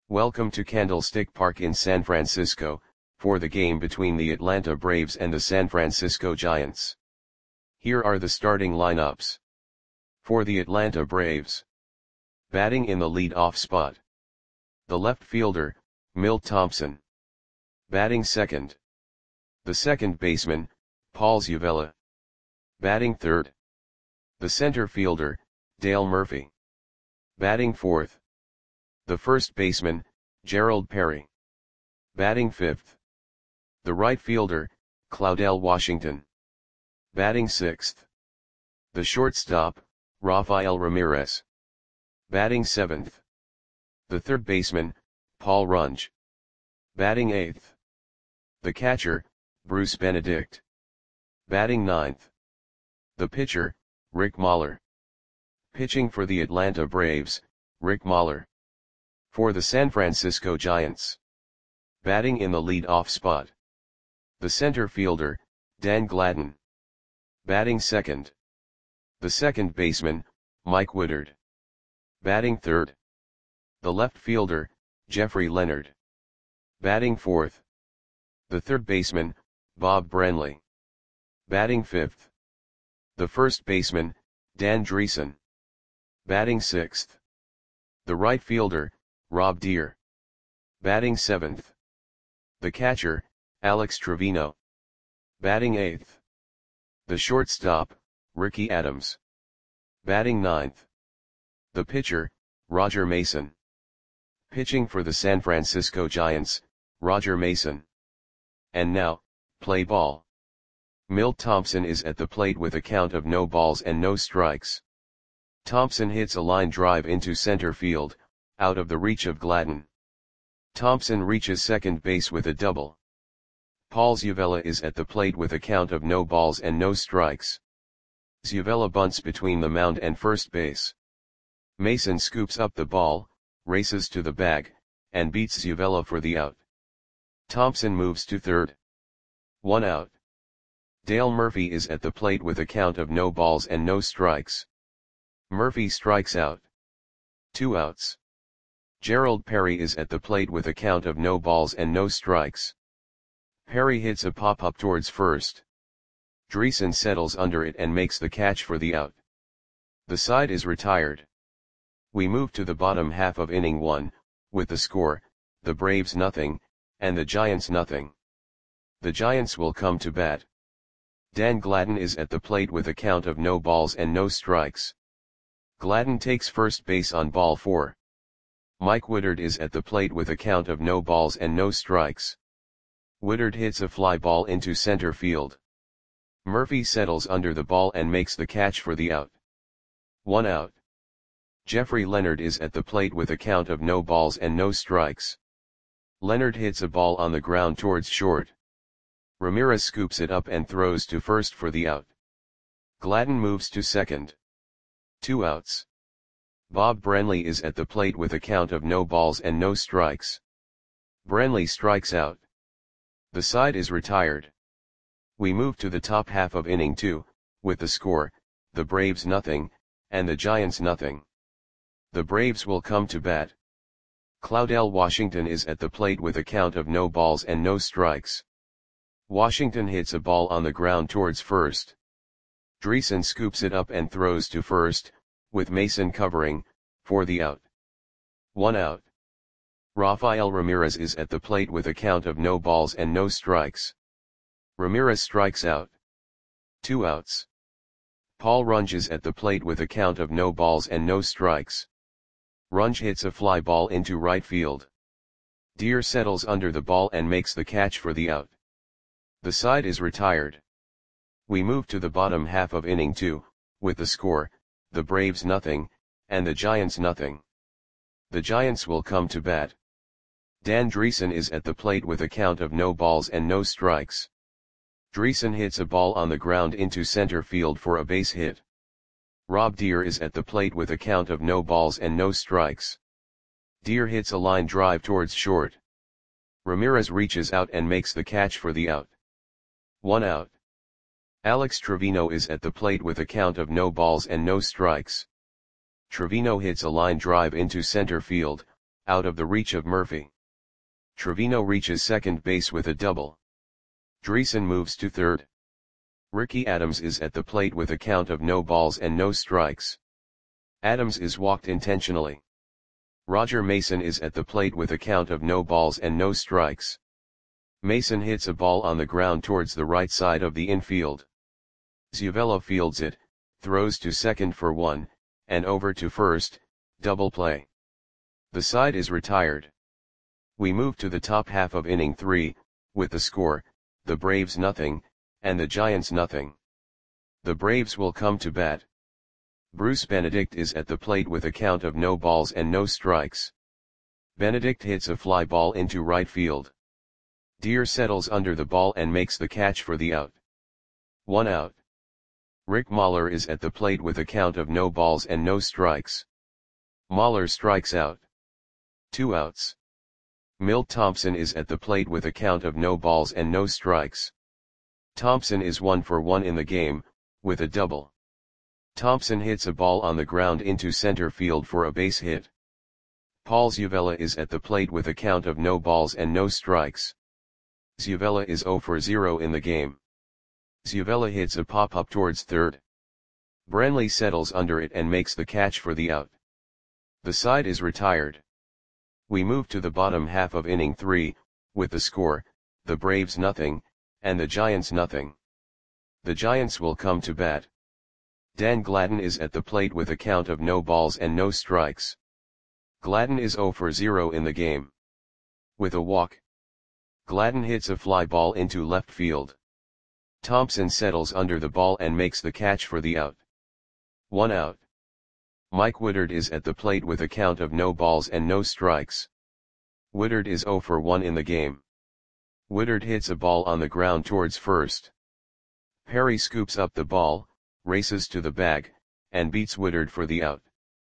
Welcome to Candlestick Park in San Francisco, for the game between the Atlanta Braves and the San Francisco Giants. Here are the starting lineups. For the Atlanta Braves. Batting in the lead-off spot. The left fielder, Milt Thompson. Batting second. The second baseman, Paul Zuvella. Batting third. The center fielder, Dale Murphy. Batting fourth. The first baseman, Gerald Perry. Batting fifth. The right fielder, Claudell Washington. Batting sixth. The shortstop, Rafael Ramirez. Batting seventh. The third baseman, Paul Runge. Batting eighth. The catcher, Bruce Benedict. Batting ninth. The pitcher, Rick Mahler. Pitching for the Atlanta Braves, Rick Mahler. For the San Francisco Giants. Batting in the lead-off spot. The center fielder, Dan Gladden. Batting second. The second baseman, Mike Woodard. Batting third. The left fielder, Jeffrey Leonard. Batting fourth. The third baseman, Bob Brenly. Batting fifth. The first baseman, Dan Dreesen. Batting sixth. The right fielder, Rob Deere. Batting seventh. The catcher, Alex Trevino. Batting eighth. The shortstop, Ricky Adams. Batting ninth. The pitcher, Roger Mason. Pitching for the San Francisco Giants, Roger Mason. And now, play ball. Milt Thompson is at the plate with a count of no balls and no strikes. Thompson hits a line drive into center field, out of the reach of Gladden. Thompson reaches second base with a double. Paul Zuvella is at the plate with a count of no balls and no strikes. Zuvella bunts between the mound and first base. Mason scoops up the ball, races to the bag, and beats Zuvella for the out. Thompson moves to third. 1 out. Dale Murphy is at the plate with a count of no balls and no strikes. Murphy strikes out. 2 outs. Gerald Perry is at the plate with a count of no balls and no strikes. Perry hits a pop-up towards first. Dreesen settles under it and makes the catch for the out. The side is retired. We move to the bottom half of inning 1, with the score, the Braves nothing, and the Giants nothing. The Giants will come to bat. Dan Gladden is at the plate with a count of no balls and no strikes. Gladden takes first base on ball 4. Mike Woodard is at the plate with a count of no balls and no strikes. Woodard hits a fly ball into center field. Murphy settles under the ball and makes the catch for the out. 1 out. Jeffrey Leonard is at the plate with a count of no balls and no strikes. Leonard hits a ball on the ground towards short. Ramirez scoops it up and throws to first for the out. Gladden moves to second. 2 outs. Bob Brenly is at the plate with a count of no balls and no strikes. Brenly strikes out. The side is retired. We move to the top half of inning 2, with the score, the Braves nothing, and the Giants nothing. The Braves will come to bat. Claudell Washington is at the plate with a count of no balls and no strikes. Washington hits a ball on the ground towards first. Dreesen scoops it up and throws to first, with Mason covering, for the out. 1 out. Rafael Ramirez is at the plate with a count of no balls and no strikes. Ramirez strikes out. 2 outs. Paul Runge is at the plate with a count of no balls and no strikes. Runge hits a fly ball into right field. Deere settles under the ball and makes the catch for the out. The side is retired. We move to the bottom half of inning 2, with the score, the Braves nothing, and the Giants nothing. The Giants will come to bat. Dan Dreesen is at the plate with a count of no balls and no strikes. Dreesen hits a ball on the ground into center field for a base hit. Rob Deere is at the plate with a count of no balls and no strikes. Deere hits a line drive towards short. Ramirez reaches out and makes the catch for the out. 1 out. Alex Trevino is at the plate with a count of no balls and no strikes. Trevino hits a line drive into center field, out of the reach of Murphy. Trevino reaches second base with a double. Dreesen moves to third. Ricky Adams is at the plate with a count of no balls and no strikes. Adams is walked intentionally. Roger Mason is at the plate with a count of no balls and no strikes. Mason hits a ball on the ground towards the right side of the infield. Zuvela fields it, throws to second for one, and over to first, double play. The side is retired. We move to the top half of inning 3, with the score, the Braves nothing, and the Giants nothing. The Braves will come to bat. Bruce Benedict is at the plate with a count of no balls and no strikes. Benedict hits a fly ball into right field. Deer settles under the ball and makes the catch for the out. 1 out. Rick Mahler is at the plate with a count of no balls and no strikes. Mahler strikes out. 2 outs. Milt Thompson is at the plate with a count of no balls and no strikes. Thompson is 1 for 1 in the game, with a double. Thompson hits a ball on the ground into center field for a base hit. Paul Zuvela is at the plate with a count of no balls and no strikes. Zuvela is 0 for 0 in the game. Zuvela hits a pop-up towards third. Brantley settles under it and makes the catch for the out. The side is retired. We move to the bottom half of inning 3, with the score, the Braves nothing, and the Giants nothing. The Giants will come to bat. Dan Gladden is at the plate with a count of no balls and no strikes. Gladden is 0 for 0 in the game. With a walk. Gladden hits a fly ball into left field. Thompson settles under the ball and makes the catch for the out. 1 out. Mike Woodard is at the plate with a count of no balls and no strikes. Woodard is 0 for 1 in the game. Woodard hits a ball on the ground towards first. Perry scoops up the ball, races to the bag, and beats Woodard for the out.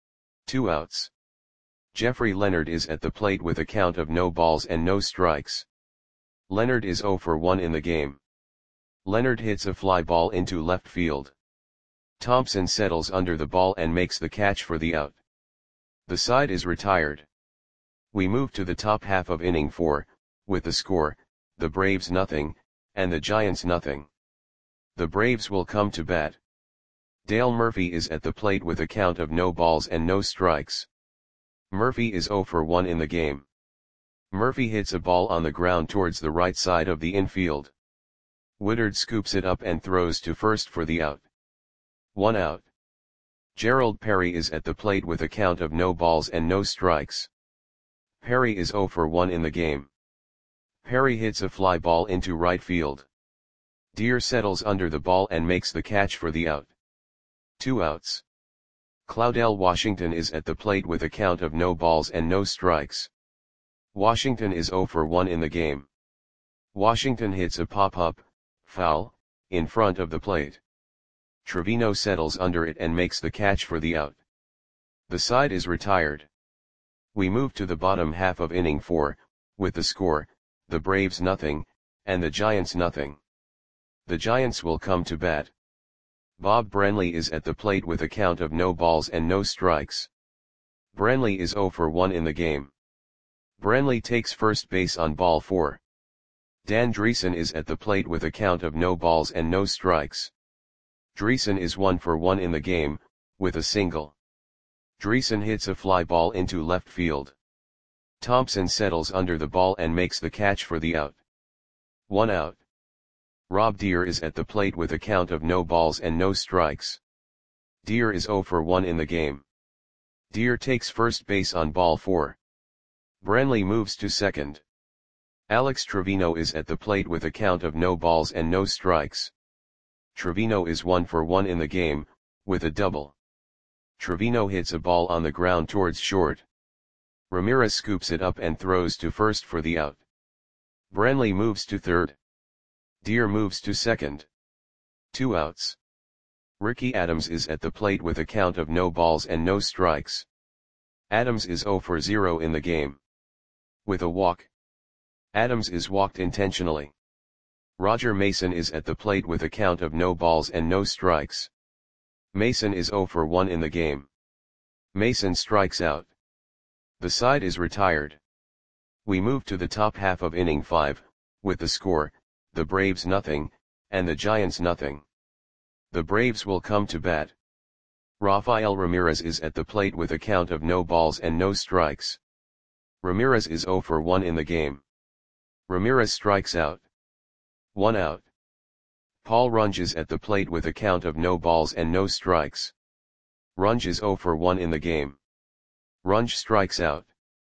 2 outs. Jeffrey Leonard is at the plate with a count of no balls and no strikes. Leonard is 0 for 1 in the game. Leonard hits a fly ball into left field. Thompson settles under the ball and makes the catch for the out. The side is retired. We move to the top half of inning 4, with the score, the Braves nothing, and the Giants nothing. The Braves will come to bat. Dale Murphy is at the plate with a count of no balls and no strikes. Murphy is 0 for 1 in the game. Murphy hits a ball on the ground towards the right side of the infield. Woodard scoops it up and throws to first for the out. 1 out. Gerald Perry is at the plate with a count of no balls and no strikes. Perry is 0 for 1 in the game. Perry hits a fly ball into right field. Deer settles under the ball and makes the catch for the out. 2 outs. Claudel Washington is at the plate with a count of no balls and no strikes. Washington is 0 for 1 in the game. Washington hits a pop-up, foul, in front of the plate. Trevino settles under it and makes the catch for the out. The side is retired. We move to the bottom half of inning 4, with the score, the Braves nothing, and the Giants nothing. The Giants will come to bat. Bob Brantley is at the plate with a count of no balls and no strikes. Brantley is 0 for 1 in the game. Brantley takes first base on ball 4. Dan Dreesen is at the plate with a count of no balls and no strikes. Dreesen is 1 for 1 in the game, with a single. Dreesen hits a fly ball into left field. Thompson settles under the ball and makes the catch for the out. 1 out. Rob Deer is at the plate with a count of no balls and no strikes. Deer is 0 for 1 in the game. Deer takes first base on ball 4. Brantley moves to second. Alex Trevino is at the plate with a count of no balls and no strikes. Trevino is 1 for 1 in the game, with a double. Trevino hits a ball on the ground towards short. Ramirez scoops it up and throws to first for the out. Brantley moves to third. Deer moves to second. 2 outs. Ricky Adams is at the plate with a count of no balls and no strikes. Adams is 0 for 0 in the game. With a walk. Adams is walked intentionally. Roger Mason is at the plate with a count of no balls and no strikes. Mason is 0 for 1 in the game. Mason strikes out. The side is retired. We move to the top half of inning 5, with the score, the Braves nothing, and the Giants nothing. The Braves will come to bat. Rafael Ramirez is at the plate with a count of no balls and no strikes. Ramirez is 0 for 1 in the game. Ramirez strikes out. 1 out. Paul Runge is at the plate with a count of no balls and no strikes. Runge is 0 for 1 in the game. Runge strikes out.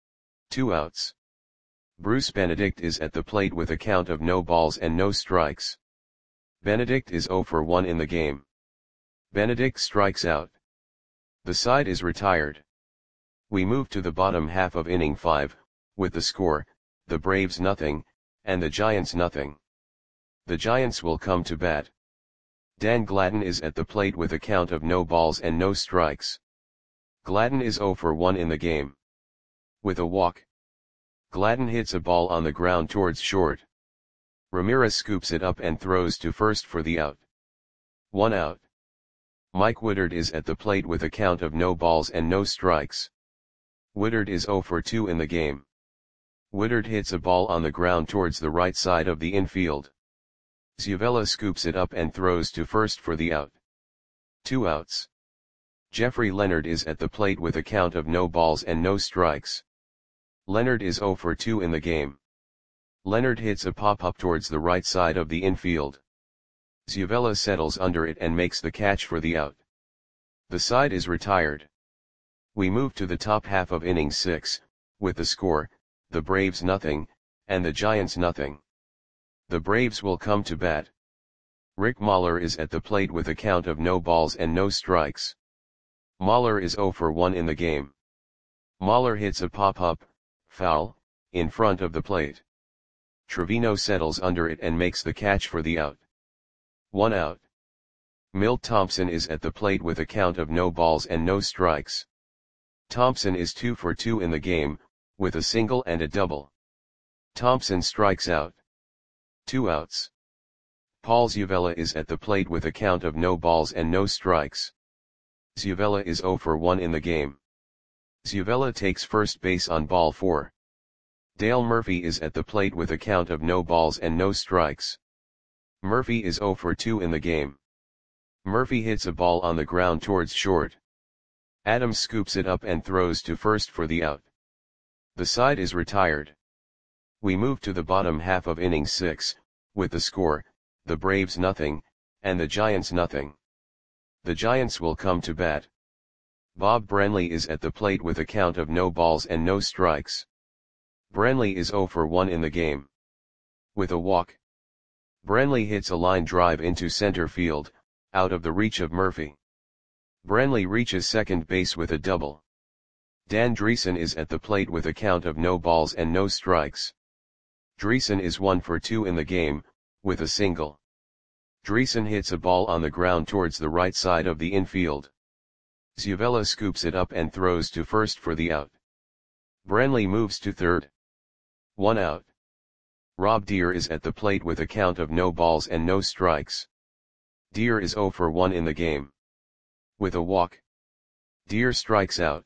2 outs. Bruce Benedict is at the plate with a count of no balls and no strikes. Benedict is 0 for 1 in the game. Benedict strikes out. The side is retired. We move to the bottom half of inning 5, with the score, the Braves nothing, and the Giants nothing. The Giants will come to bat. Dan Gladden is at the plate with a count of no balls and no strikes. Gladden is 0 for 1 in the game. With a walk. Gladden hits a ball on the ground towards short. Ramirez scoops it up and throws to first for the out. 1 out. Mike Woodard is at the plate with a count of no balls and no strikes. Woodard is 0 for 2 in the game. Woodard hits a ball on the ground towards the right side of the infield. Zuvella scoops it up and throws to first for the out. 2 outs. Jeffrey Leonard is at the plate with a count of no balls and no strikes. Leonard is 0 for 2 in the game. Leonard hits a pop-up towards the right side of the infield. Zuvella settles under it and makes the catch for the out. The side is retired. We move to the top half of inning 6, with the score, the Braves nothing, and the Giants nothing. The Braves will come to bat. Rick Mahler is at the plate with a count of no balls and no strikes. Mahler is 0 for 1 in the game. Mahler hits a pop-up, foul, in front of the plate. Trevino settles under it and makes the catch for the out. 1 out. Milt Thompson is at the plate with a count of no balls and no strikes. Thompson is 2 for 2 in the game, with a single and a double. Thompson strikes out. 2 outs. Paul Zuvella is at the plate with a count of no balls and no strikes. Zuvella is 0 for 1 in the game. Zuvella takes first base on ball 4. Dale Murphy is at the plate with a count of no balls and no strikes. Murphy is 0 for 2 in the game. Murphy hits a ball on the ground towards short. Adams scoops it up and throws to first for the out. The side is retired. We move to the bottom half of inning 6, with the score, the Braves nothing, and the Giants nothing. The Giants will come to bat. Bob Branley is at the plate with a count of no balls and no strikes. Branley is 0 for 1 in the game. With a walk. Branley hits a line drive into center field, out of the reach of Murphy. Branley reaches second base with a double. Dan Dreesen is at the plate with a count of no balls and no strikes. Dreesen is 1 for 2 in the game, with a single. Dreesen hits a ball on the ground towards the right side of the infield. Zuvella scoops it up and throws to first for the out. Branley moves to third. 1 out. Rob Deere is at the plate with a count of no balls and no strikes. Deere is 0 for 1 in the game. With a walk. Deere strikes out.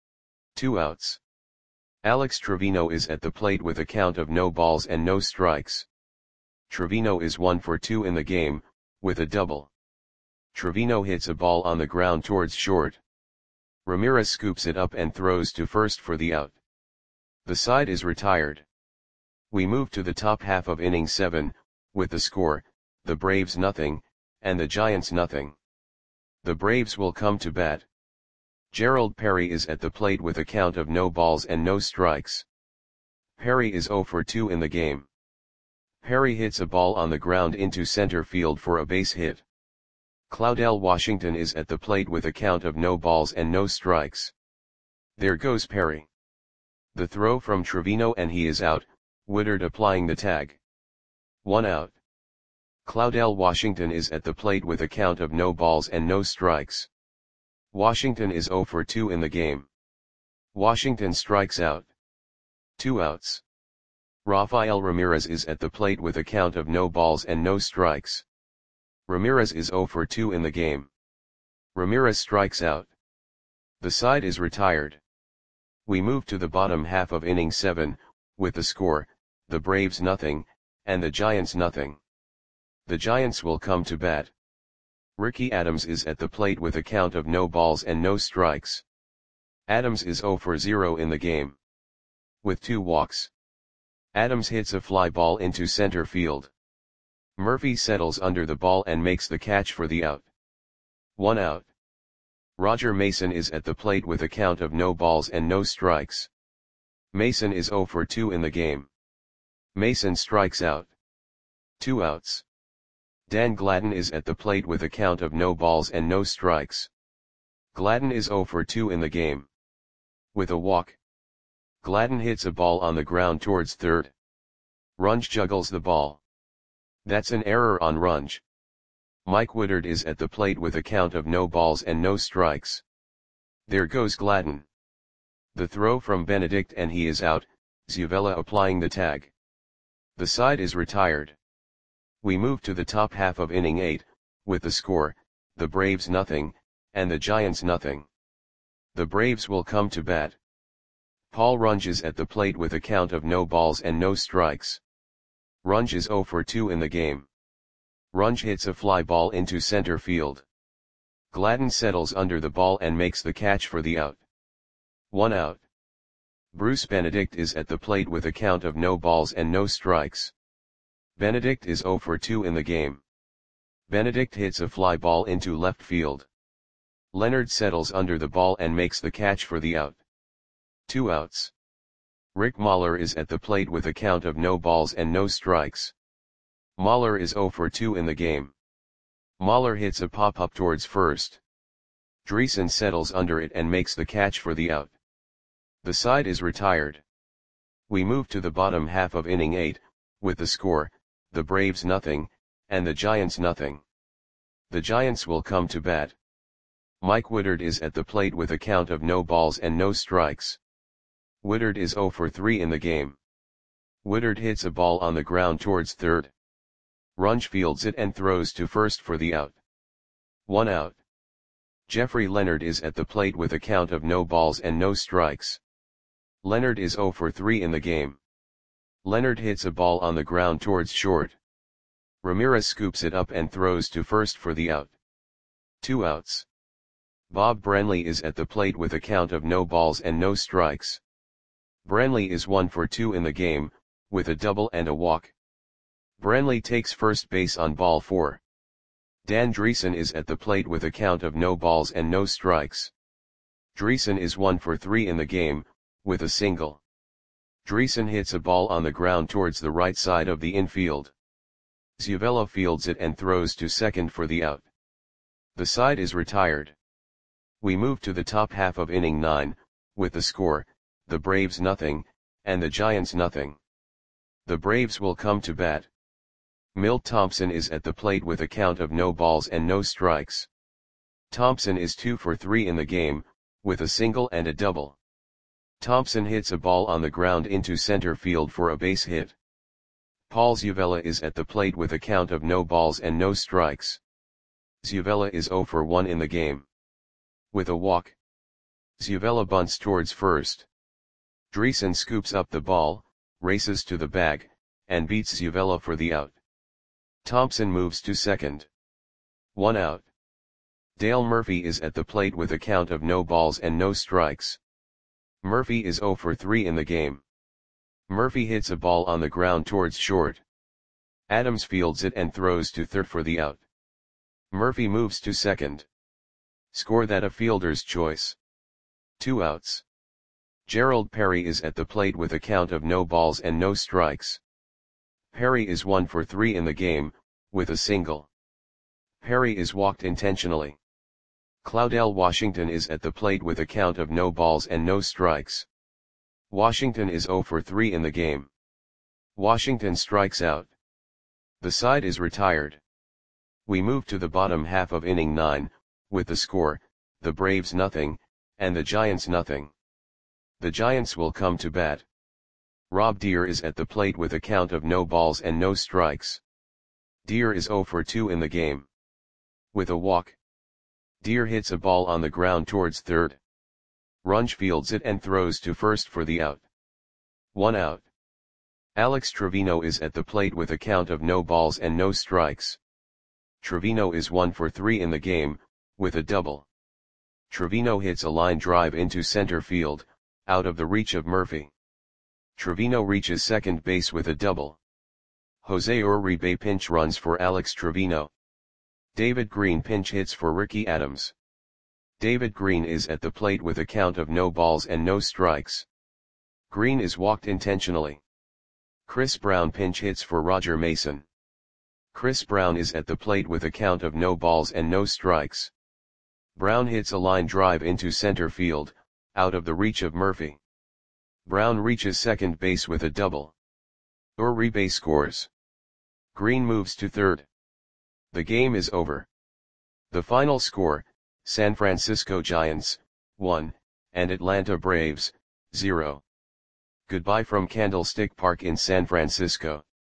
2 outs. Alex Trevino is at the plate with a count of no balls and no strikes. Trevino is 1 for 2 in the game, with a double. Trevino hits a ball on the ground towards short. Ramirez scoops it up and throws to first for the out. The side is retired. We move to the top half of inning 7, with the score, the Braves nothing, and the Giants nothing. The Braves will come to bat. Gerald Perry is at the plate with a count of no balls and no strikes. Perry is 0 for 2 in the game. Perry hits a ball on the ground into center field for a base hit. Claudell Washington is at the plate with a count of no balls and no strikes. There goes Perry. The throw from Trevino and he is out, Woodard applying the tag. 1 out. Claudell Washington is at the plate with a count of no balls and no strikes. Washington is 0 for 2 in the game. Washington strikes out. 2 outs. Rafael Ramirez is at the plate with a count of no balls and no strikes. Ramirez is 0 for 2 in the game. Ramirez strikes out. The side is retired. We move to the bottom half of inning 7, with the score, the Braves nothing, and the Giants nothing. The Giants will come to bat. Ricky Adams is at the plate with a count of no balls and no strikes. Adams is 0 for 0 in the game. With 2 walks. Adams hits a fly ball into center field. Murphy settles under the ball and makes the catch for the out. 1 out. Roger Mason is at the plate with a count of no balls and no strikes. Mason is 0 for 2 in the game. Mason strikes out. 2 outs. Dan Gladden is at the plate with a count of no balls and no strikes. Gladden is 0 for 2 in the game. With a walk. Gladden hits a ball on the ground towards third. Runge juggles the ball. That's an error on Runge. Mike Woodard is at the plate with a count of no balls and no strikes. There goes Gladden. The throw from Benedict and he is out, Zuvella applying the tag. The side is retired. We move to the top half of inning 8, with the score, the Braves nothing, and the Giants nothing. The Braves will come to bat. Paul Runge is at the plate with a count of no balls and no strikes. Runge is 0 for 2 in the game. Runge hits a fly ball into center field. Gladden settles under the ball and makes the catch for the out. 1 out. Bruce Benedict is at the plate with a count of no balls and no strikes. Benedict is 0 for 2 in the game. Benedict hits a fly ball into left field. Leonard settles under the ball and makes the catch for the out. 2 outs. Rick Mahler is at the plate with a count of no balls and no strikes. Mahler is 0 for 2 in the game. Mahler hits a pop-up towards first. Dreesen settles under it and makes the catch for the out. The side is retired. We move to the bottom half of inning 8, with the score, the Braves nothing, and the Giants nothing. The Giants will come to bat. Mike Woodard is at the plate with a count of no balls and no strikes. Woodard is 0 for 3 in the game. Woodard hits a ball on the ground towards third. Runge fields it and throws to first for the out. 1 out. Jeffrey Leonard is at the plate with a count of no balls and no strikes. Leonard is 0 for 3 in the game. Leonard hits a ball on the ground towards short. Ramirez scoops it up and throws to first for the out. 2 outs. Bob Branley is at the plate with a count of no balls and no strikes. Branley is 1 for 2 in the game, with a double and a walk. Branley takes first base on ball 4. Dan Dreesen is at the plate with a count of no balls and no strikes. Dreesen is 1 for 3 in the game, with a single. Dreesen hits a ball on the ground towards the right side of the infield. Zuvella fields it and throws to second for the out. The side is retired. We move to the top half of inning 9, with the score, the Braves nothing, and the Giants nothing. The Braves will come to bat. Milt Thompson is at the plate with a count of no balls and no strikes. Thompson is 2 for 3 in the game, with a single and a double. Thompson hits a ball on the ground into center field for a base hit. Paul Zuvella is at the plate with a count of no balls and no strikes. Zuvella is 0 for 1 in the game. With a walk. Zuvella bunts towards first. Dreesen scoops up the ball, races to the bag, and beats Zuvella for the out. Thompson moves to second. 1 out. Dale Murphy is at the plate with a count of no balls and no strikes. Murphy is 0 for 3 in the game. Murphy hits a ball on the ground towards short. Adams fields it and throws to third for the out. Murphy moves to second. Score that a fielder's choice. 2 outs. Gerald Perry is at the plate with a count of no balls and no strikes. Perry is 1 for 3 in the game, with a single. Perry is walked intentionally. Claudell Washington is at the plate with a count of no balls and no strikes. Washington is 0 for 3 in the game. Washington strikes out. The side is retired. We move to the bottom half of inning 9, with the score, the Braves nothing, and the Giants nothing. The Giants will come to bat. Rob Deer is at the plate with a count of no balls and no strikes. Deer is 0 for 2 in the game. With a walk. Deer hits a ball on the ground towards third. Runge fields it and throws to first for the out. 1 out. Alex Trevino is at the plate with a count of no balls and no strikes. Trevino is 1 for 3 in the game, with a double. Trevino hits a line drive into center field, out of the reach of Murphy. Trevino reaches second base with a double. Jose Uribe pinch runs for Alex Trevino. David Green pinch hits for Ricky Adams. David Green is at the plate with a count of no balls and no strikes. Green is walked intentionally. Chris Brown pinch hits for Roger Mason. Chris Brown is at the plate with a count of no balls and no strikes. Brown hits a line drive into center field, out of the reach of Murphy. Brown reaches second base with a double. Uribe scores. Green moves to third. The game is over. The final score, San Francisco Giants, 1, and Atlanta Braves, 0. Goodbye from Candlestick Park in San Francisco.